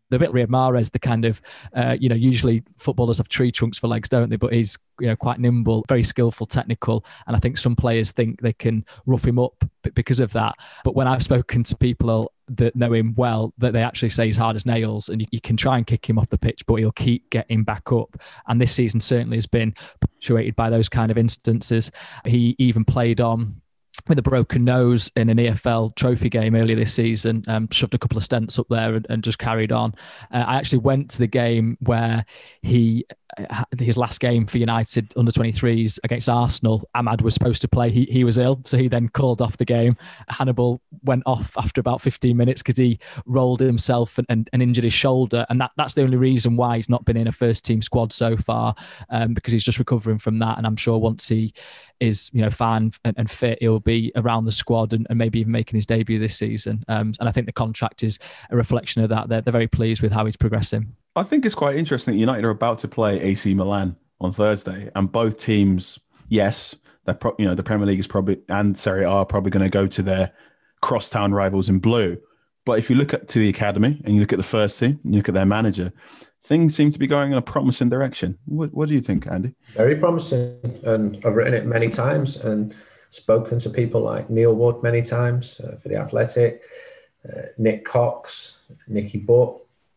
The bit Riyad Mahrez, the kind of, uh, you know, usually footballers have tree trunks for legs, don't they? But he's, you know, quite nimble, very skillful, technical. And I think some players think they can rough him up because of that. But when I've spoken to people that know him well, that they actually say he's hard as nails, and you, you can try and kick him off the pitch, but he'll keep getting back up. And this season certainly has been punctuated by those kind of instances. He even played on with a broken nose in an E F L trophy game earlier this season, um, shoved a couple of stents up there and, and just carried on. Uh, I actually went to the game where he, his last game for United under twenty-threes against Arsenal, Ahmad was supposed to play. He he was ill, so he then called off the game. Hannibal went off after about fifteen minutes because he rolled himself and, and, and injured his shoulder. And that, that's the only reason why he's not been in a first team squad so far, um, because he's just recovering from that. And I'm sure once he is, you know, fine and, and fit, he'll be around the squad and, and maybe even making his debut this season. Um, and I think the contract is a reflection of that. They're, they're very pleased with how he's progressing. I think it's quite interesting that United are about to play A C Milan on Thursday, and both teams, yes, they're pro- you know the Premier League is probably and Serie A are probably going to go to their crosstown rivals in blue. But if you look at to the academy and you look at the first team, and you look at their manager, things seem to be going in a promising direction. What, what do you think, Andy? Very promising, and I've written it many times and spoken to people like Neil Wood many times uh, for The Athletic, uh, Nick Cox, Nicky Butt,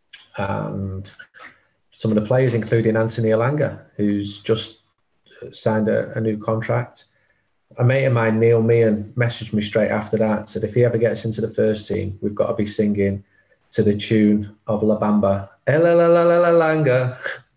and some of the players, including Anthony Elanga, who's just signed a, a new contract. A mate of mine, Neil Meehan, messaged me straight after that, said if he ever gets into the first team, we've got to be singing to the tune of La Bamba, Elanga.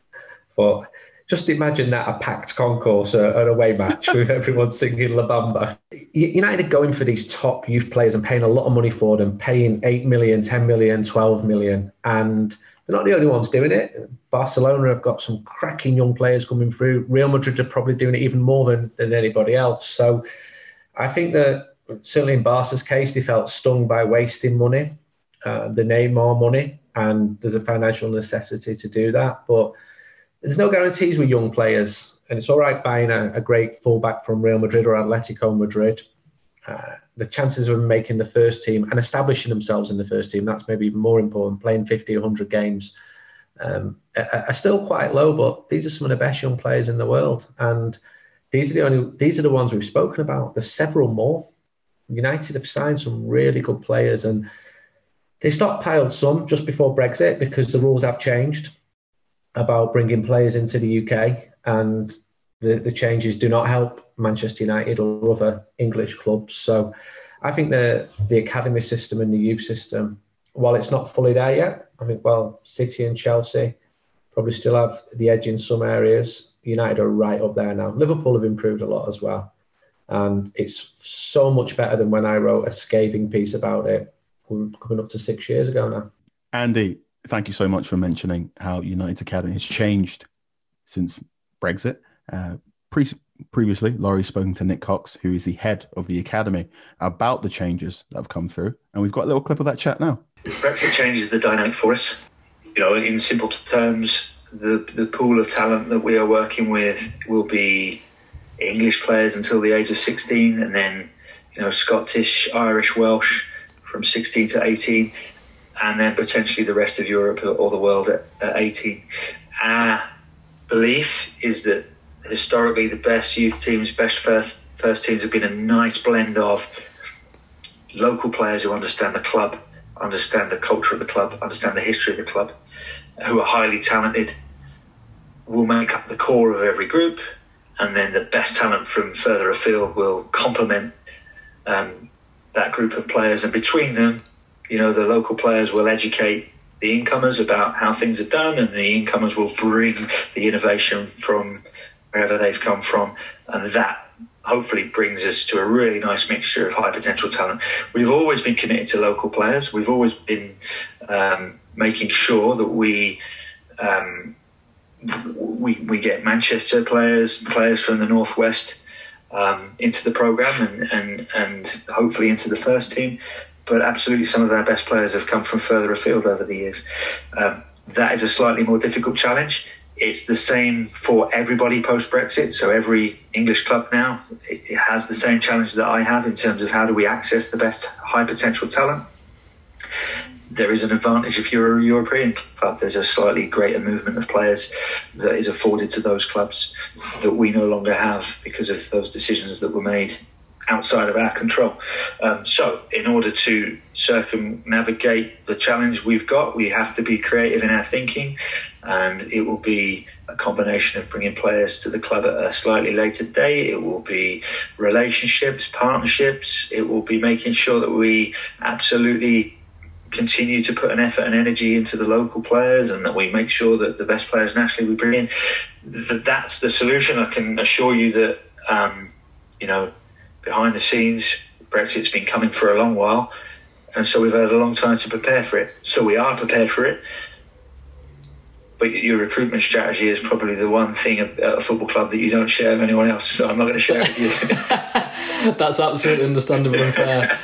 But just imagine that, a packed concourse, uh, an away match with everyone singing La Bamba. United are going for these top youth players and paying a lot of money for them, paying eight million, ten million, twelve million. And they're not the only ones doing it. Barcelona have got some cracking young players coming through. Real Madrid are probably doing it even more than, than anybody else. So I think that certainly in Barca's case, they felt stung by wasting money. Uh, they need more money, and there's a financial necessity to do that. But there's no guarantees with young players, and it's all right buying a, a great fullback from Real Madrid or Atletico Madrid. Uh, the chances of them making the first team and establishing themselves in the first team, that's maybe even more important, playing fifty, one hundred games, um, are, are still quite low, but these are some of the best young players in the world. And these are the only, these are the ones we've spoken about. There's several more. United have signed some really good players, and they stockpiled some just before Brexit because the rules have changed about bringing players into the U K, and the, the changes do not help Manchester United or other English clubs. So I think the the academy system and the youth system, while it's not fully there yet, I think, well, City and Chelsea probably still have the edge in some areas. United are right up there now. Liverpool have improved a lot as well. And it's so much better than when I wrote a scathing piece about it coming up to six years ago now. Andy, thank you so much for mentioning how United's academy has changed since Brexit. Uh, pre- previously, Laurie's spoken to Nick Cox, who is the head of the academy, about the changes that have come through. And we've got a little clip of that chat now. Brexit changes the dynamic for us. You know, in simple terms, the the pool of talent that we are working with will be English players until the age of sixteen, and then, you know, Scottish, Irish, Welsh from sixteen to eighteen, and then potentially the rest of Europe or the world at, at eighteen. Our belief is that historically the best youth teams, best first, first teams have been a nice blend of local players who understand the club, understand the culture of the club, understand the history of the club, who are highly talented, will make up the core of every group, and then the best talent from further afield will complement um, that group of players. And between them, you know, the local players will educate the incomers about how things are done, and the incomers will bring the innovation from wherever they've come from. And that hopefully brings us to a really nice mixture of high potential talent. We've always been committed to local players. We've always been um, making sure that we, um, we we get Manchester players, players from the Northwest um, into the programme, and, and, and hopefully into the first team. But absolutely some of our best players have come from further afield over the years. Um, that is a slightly more difficult challenge. It's the same for everybody post-Brexit. So every English club now, it has the same challenge that I have in terms of how do we access the best high potential talent. there is an advantage if you're a European club. There's a slightly greater movement of players that is afforded to those clubs that we no longer have because of those decisions that were made outside of our control. Um, so in order to circumnavigate the challenge we've got, we have to be creative in our thinking, and it will be a combination of bringing players to the club at a slightly later date. It will be relationships, partnerships. It will be making sure that we absolutely continue to put an effort and energy into the local players, and that we make sure that the best players nationally we bring in. That's the solution. I can assure you that, um, you know, behind the scenes, Brexit's been coming for a long while, and so we've had a long time to prepare for it. So we are prepared for it. But your recruitment strategy is probably the one thing at a football club that you don't share with anyone else. So I'm not going to share it with you. That's absolutely understandable and fair.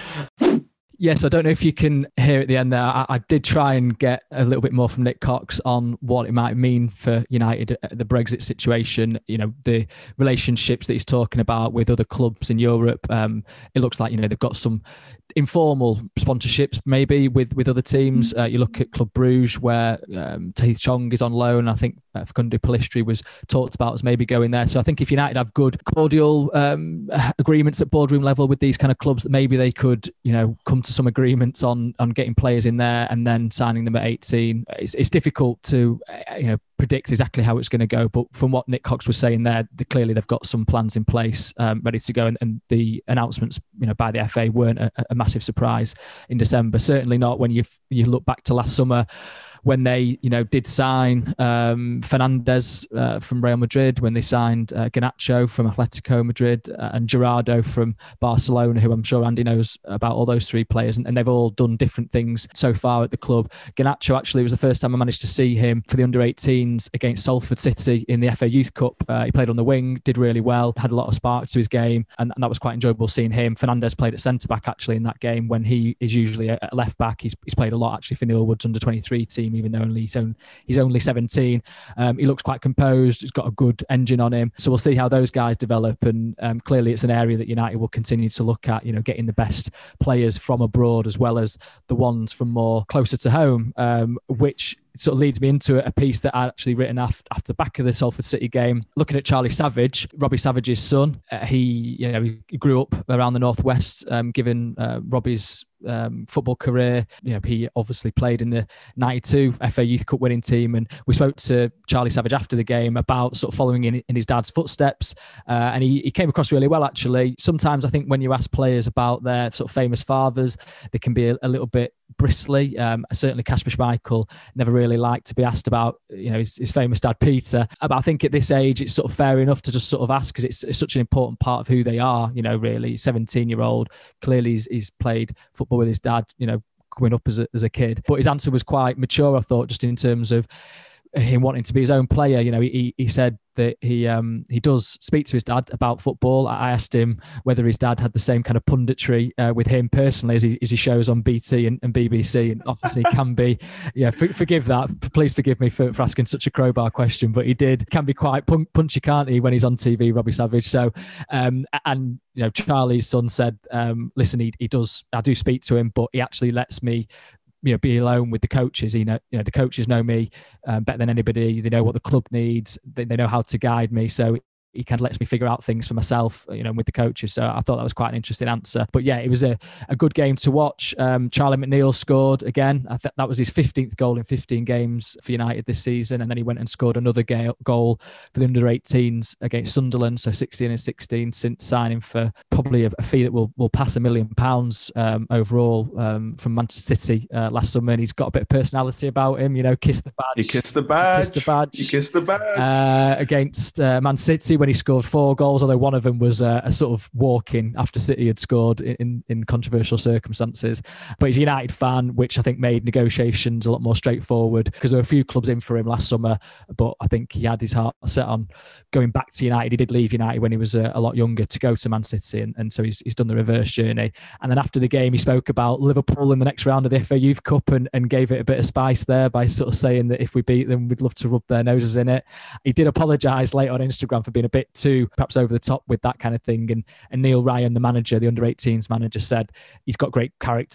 Yes, I don't know if you can hear at the end there. I, I did try and get a little bit more from Nick Cox on what it might mean for United, the Brexit situation, you know, the relationships that he's talking about with other clubs in Europe. Um, it looks like, you know, they've got some informal sponsorships maybe with, with other teams. Uh, you look at Club Bruges where um, Tahith Chong is on loan. I think uh, Facundo Pellistri was talked about as maybe going there. So I think if United have good cordial um, agreements at boardroom level with these kind of clubs, that maybe they could, you know, come to some agreements on on getting players in there and then signing them at eighteen. It's, it's difficult to, uh, you know, predict exactly how it's going to go, but from what Nick Cox was saying there, they, clearly they've got some plans in place, um, ready to go, and, and the announcements, you know, by the F A weren't a, a massive surprise in December. Certainly not when you you look back to last summer, when they, you know, did sign um, Fernandes uh, from Real Madrid, when they signed uh, Garnacho from Atletico Madrid, uh, and Gerardo from Barcelona, who I'm sure Andy knows about all those three players, and, and they've all done different things so far at the club. Garnacho actually was the first time I managed to see him for the under eighteens against Salford City in the F A Youth Cup. Uh, he played on the wing, did really well, had a lot of spark to his game, and, and that was quite enjoyable seeing him. Fernandes played at centre-back actually in that game when he is usually a, a left-back. He's, he's played a lot actually for Neil Wood's under twenty-three team, even though only he's, only, he's only seventeen. Um, he looks quite composed. He's got a good engine on him. So we'll see how those guys develop. And um, clearly it's an area that United will continue to look at, you know, getting the best players from abroad as well as the ones from more closer to home, um, which sort of leads me into a piece that I actually written after, after the back of the Salford City game, looking at Charlie Savage, Robbie Savage's son. Uh, he, you know, he grew up around the Northwest, um, given uh, Robbie's um, football career. You know, he obviously played in the ninety-two F A Youth Cup winning team, and we spoke to Charlie Savage after the game about sort of following in, in his dad's footsteps, uh, and he, he came across really well actually. Sometimes I think when you ask players about their sort of famous fathers, they can be a, a little bit bristly. Um, certainly Kasper Schmeichel never really liked to be asked about, you know, his, his famous dad Peter. But I think at this age it's sort of fair enough to just sort of ask, because it's, it's such an important part of who they are, you know, really. seventeen year old, clearly he's, he's played football with his dad, you know, growing up as a, as a kid. But his answer was quite mature, I thought, just in terms of him wanting to be his own player. You know, he he said that he um he does speak to his dad about football. I asked him whether his dad had the same kind of punditry uh, with him personally as he, as he shows on B T and, and B B C, and obviously can be, yeah, for, forgive that. Please forgive me for, for asking such a crowbar question, but he did can be quite pun- punchy, can't he, when he's on T V, Robbie Savage. So, um, and you know, Charlie's son said, um, listen, he he does, I do speak to him, but he actually lets me, you know, be alone with the coaches. You know, you know, the coaches know me um, better than anybody. They know what the club needs. They, they know how to guide me. So he kind of lets me figure out things for myself, you know, with the coaches. So I thought that was quite an interesting answer. But yeah, it was a, a good game to watch. Um, Charlie McNeil scored again. I think that was his fifteenth goal in fifteen games for United this season. And then he went and scored another ga- goal for the under eighteens against Sunderland. So sixteen and sixteen since signing for probably a, a fee that will, will pass a million pounds um, overall um, from Manchester City uh, last summer. And he's got a bit of personality about him, you know, kiss the badge. He kissed the badge. He kissed the badge. He kissed the badge. Uh, against uh, Man City, when he scored four goals, although one of them was uh, a sort of walk-in after City had scored in, in controversial circumstances. But he's a United fan, which I think made negotiations a lot more straightforward, because there were a few clubs in for him last summer, but I think he had his heart set on going back to United. He did leave United when he was a, a lot younger to go to Man City, and, and so he's, he's done the reverse journey. And then after the game, he spoke about Liverpool in the next round of the F A Youth Cup and, and gave it a bit of spice there by sort of saying that if we beat them, we'd love to rub their noses in it. He did apologise late on Instagram for being a bit too perhaps over the top with that kind of thing. And, and Neil Ryan, the manager, the under eighteens manager, said he's got great character.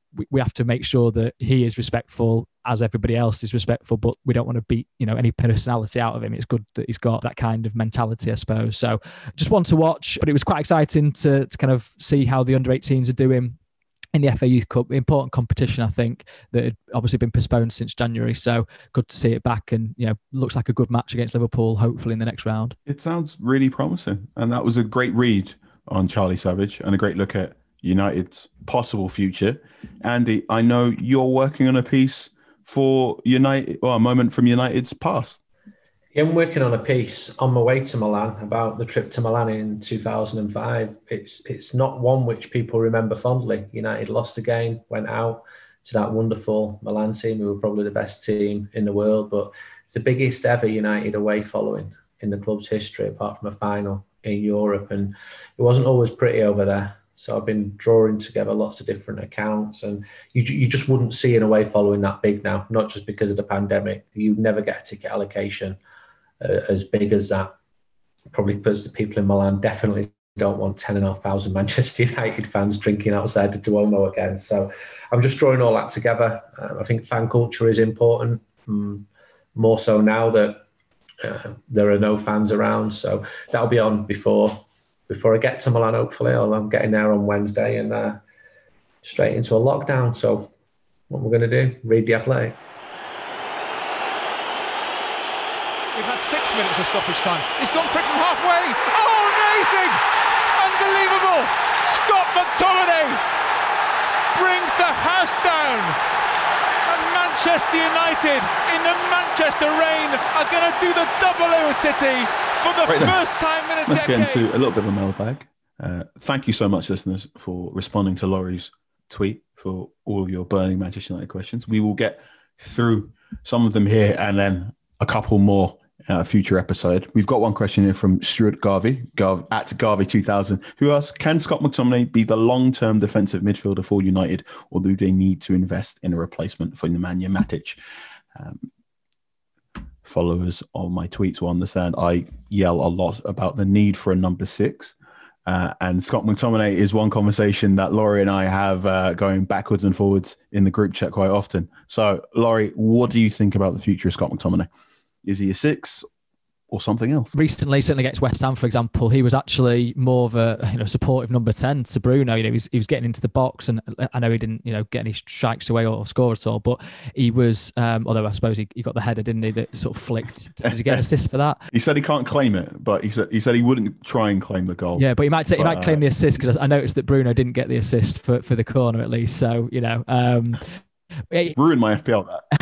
we, we have to make sure that he is respectful as everybody else is respectful, but we don't want to beat, you know, any personality out of him. It's good that he's got that kind of mentality, I suppose. So just one to watch, but it was quite exciting to, to kind of see how the under eighteens are doing in the F A Youth Cup. Important competition, I think, that had obviously been postponed since January. So good to see it back, and, you know, looks like a good match against Liverpool, hopefully in the next round. It sounds really promising. And that was a great read on Charlie Savage and a great look at United's possible future. Andy, I know you're working on a piece for United, or a moment from United's past. Yeah, I'm working on a piece on my way to Milan about the trip to Milan in two thousand five. It's it's not one which people remember fondly. United lost the game, went out to that wonderful Milan team, who were probably the best team in the world, but it's the biggest ever United away following in the club's history, apart from a final in Europe, and it wasn't always pretty over there. So I've been drawing together lots of different accounts, and you you just wouldn't see an away following that big now, not just because of the pandemic. You'd never get a ticket allocation uh, as big as that, probably because the people in Milan definitely don't want ten and a half thousand Manchester United fans drinking outside the Duomo again. So I'm just drawing all that together. Uh, I think fan culture is important, um, more so now that uh, there are no fans around. So that'll be on before before I get to Milan, hopefully. I'm getting there on Wednesday and uh, straight into a lockdown. So what we're going to do, read The Athletic. We've had six minutes of stoppage time. It's gone quick from halfway. Oh, amazing! Unbelievable! Scott McTominay brings the house down. And Manchester United, in the Manchester rain, are going to do the double over City for the right first then. time in a Let's decade. Let's get into a little bit of a mailbag. Uh, thank you so much, listeners, for responding to Laurie's tweet for all of your burning Manchester United questions. We will get through some of them here and then a couple more uh, future episode. We've got one question here from Stuart Garvey, Garv, at Garvey two thousand, who asks, can Scott McTominay be the long-term defensive midfielder for United, or do they need to invest in a replacement for Nemanja Matic? Um, followers of my tweets will understand I yell a lot about the need for a number six. Uh, and Scott McTominay is one conversation that Laurie and I have uh, going backwards and forwards in the group chat quite often. So, Laurie, what do you think about the future of Scott McTominay? Is he a six or something else? Recently, certainly against West Ham, for example, he was actually more of a you know supportive number ten to Bruno. You know, he was, he was getting into the box, and I know he didn't you know get any strikes away or score at all, but he was. Um, although I suppose he, he got the header, didn't he? That sort of flicked. Did he get an assist for that? He said he can't claim it, but he said he said he wouldn't try and claim the goal. Yeah, but he might take, but, he might claim uh, the assist, because I noticed that Bruno didn't get the assist for, for the corner at least. So you know. Um, ruined my F P L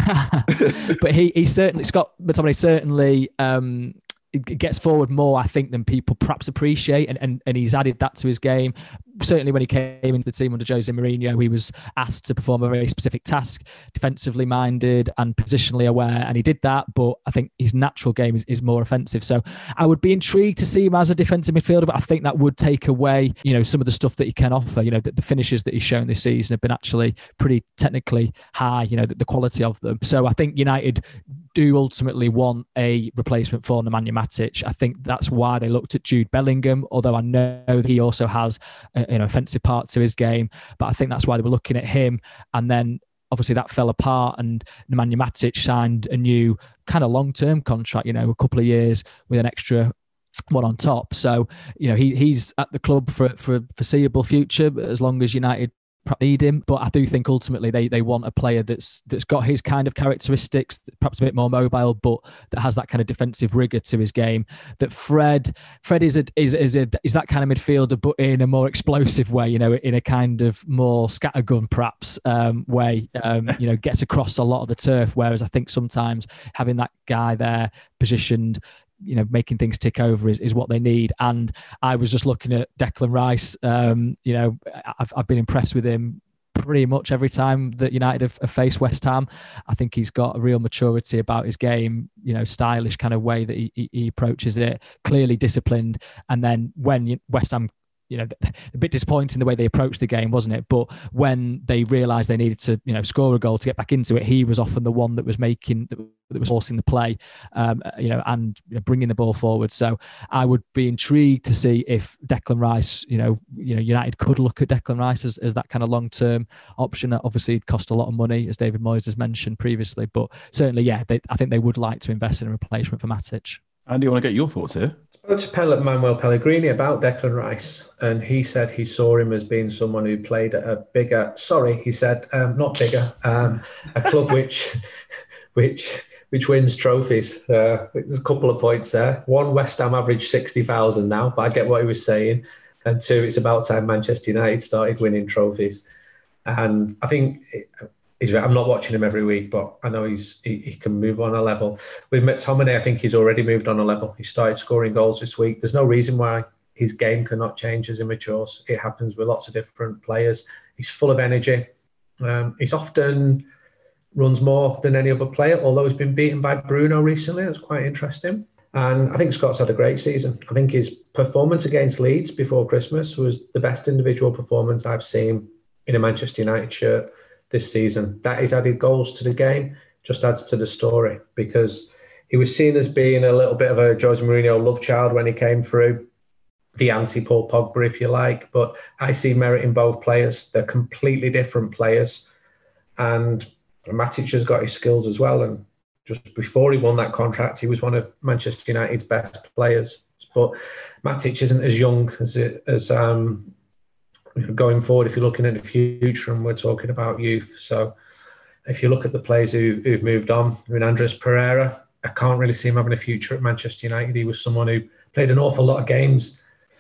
that. But he he certainly Scott McTominay certainly um, gets forward more, I think, than people perhaps appreciate, and, and and he's added that to his game. Certainly when he came into the team under Jose Mourinho, he was asked to perform a very specific task, defensively minded and positionally aware, and he did that, but I think his natural game is, is more offensive. So I would be intrigued to see him as a defensive midfielder, but I think that would take away, you know, some of the stuff that he can offer. You know, the, the finishes that he's shown this season have been actually pretty technically high, you know, the, the quality of them. So I think United do ultimately want a replacement for Nemanja Matic. I think that's why they looked at Jude Bellingham, although I know that he also has a you know, offensive part to his game, but I think that's why they were looking at him. And then obviously that fell apart, and Nemanja Matic signed a new kind of long-term contract, you know, a couple of years with an extra one on top. So, you know, he he's at the club for, for a foreseeable future, as long as United need him. But I do think ultimately they they want a player that's that's got his kind of characteristics, perhaps a bit more mobile, but that has that kind of defensive rigor to his game. That Fred Fred is a is is a is that kind of midfielder, but in a more explosive way, you know, in a kind of more scattergun perhaps um, way, um, you know, gets across a lot of the turf. Whereas I think sometimes having that guy there positioned, you know, making things tick over is, is what they need. And I was just looking at Declan Rice. Um, you know, I've I've been impressed with him pretty much every time that United have, have faced West Ham. I think he's got a real maturity about his game, you know, stylish kind of way that he, he, he approaches it, clearly disciplined. And then when West Ham you know, a bit disappointing the way they approached the game, wasn't it? But when they realised they needed to, you know, score a goal to get back into it, he was often the one that was making, that was forcing the play, um, you know, and you know, bringing the ball forward. So I would be intrigued to see if Declan Rice, you know, you know, United could look at Declan Rice as, as that kind of long-term option. Obviously, it cost a lot of money, as David Moyes has mentioned previously, but certainly, yeah, they, I think they would like to invest in a replacement for Matic. Andy, you want to get your thoughts here? I spoke to Pel- Manuel Pellegrini about Declan Rice, and he said he saw him as being someone who played at a bigger, sorry, he said, um, not bigger, um, a club which, which, which wins trophies. Uh, there's a couple of points there. One, West Ham averaged sixty thousand now, but I get what he was saying. And two, it's about time Manchester United started winning trophies. And I think... It, He's, I'm not watching him every week, but I know he's he, he can move on a level. With McTominay, I think he's already moved on a level. He started scoring goals this week. There's no reason why his game cannot change as he matures. It happens with lots of different players. He's full of energy. Um, he's often runs more than any other player, although he's been beaten by Bruno recently. That's quite interesting. And I think Scott's had a great season. I think his performance against Leeds before Christmas was the best individual performance I've seen in a Manchester United shirt this season. That he's added goals to the game just adds to the story, because he was seen as being a little bit of a Jose Mourinho love child when he came through, the anti-Paul Pogba, if you like. But I see merit in both players. They're completely different players. And Matic has got his skills as well. And just before he won that contract, he was one of Manchester United's best players. But Matic isn't as young as it, as um, going forward, if you're looking at the future, and we're talking about youth. So if you look at the players who, who've moved on, I mean, Andres Pereira, I can't really see him having a future at Manchester United. He was someone who played an awful lot of games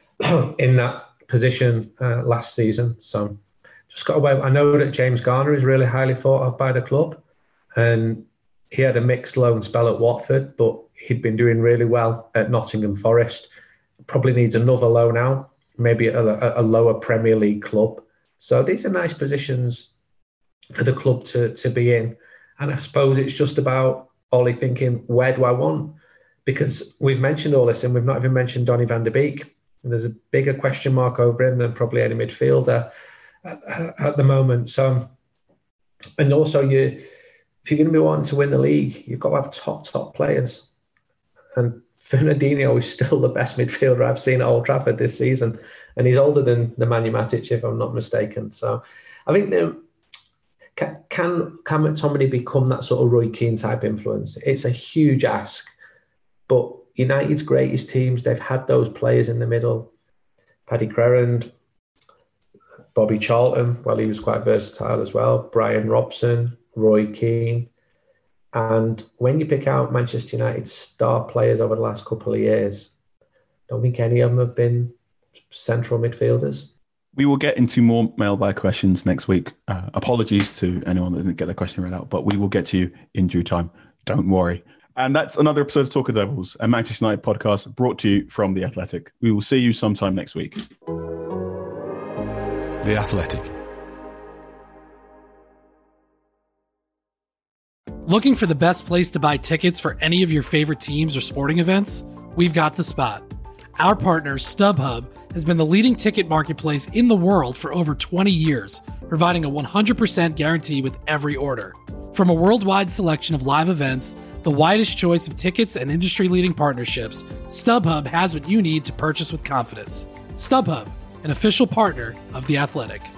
in that position uh, last season. So just got away. I know that James Garner is really highly thought of by the club, and he had a mixed loan spell at Watford, but he'd been doing really well at Nottingham Forest. Probably needs another loan out, maybe at a, a lower Premier League club. So these are nice positions for the club to, to be in. And I suppose it's just about Ollie thinking, where do I want? Because we've mentioned all this, and we've not even mentioned Donny van de Beek. And there's a bigger question mark over him than probably any midfielder at, at the moment. So, and also, you, if you're going to be wanting to win the league, you've got to have top, top players. And Fernandinho is still the best midfielder I've seen at Old Trafford this season. And he's older than Nemanja Matic, if I'm not mistaken. So I think the, can, can, can McTominay become that sort of Roy Keane type influence? It's a huge ask. But United's greatest teams, they've had those players in the middle. Paddy Crerand, Bobby Charlton, well, he was quite versatile as well. Brian Robson, Roy Keane. And when you pick out Manchester United's star players over the last couple of years, I don't think any of them have been central midfielders. We will get into more mailbag questions next week. Uh, apologies to anyone that didn't get their question read out, but we will get to you in due time. Don't worry. And that's another episode of Talk of Devils, a Manchester United podcast brought to you from The Athletic. We will see you sometime next week. The Athletic. Looking for the best place to buy tickets for any of your favorite teams or sporting events? We've got the spot. Our partner, StubHub, has been the leading ticket marketplace in the world for over twenty years, providing a one hundred percent guarantee with every order. From a worldwide selection of live events, the widest choice of tickets, and industry-leading partnerships, StubHub has what you need to purchase with confidence. StubHub, an official partner of The Athletic.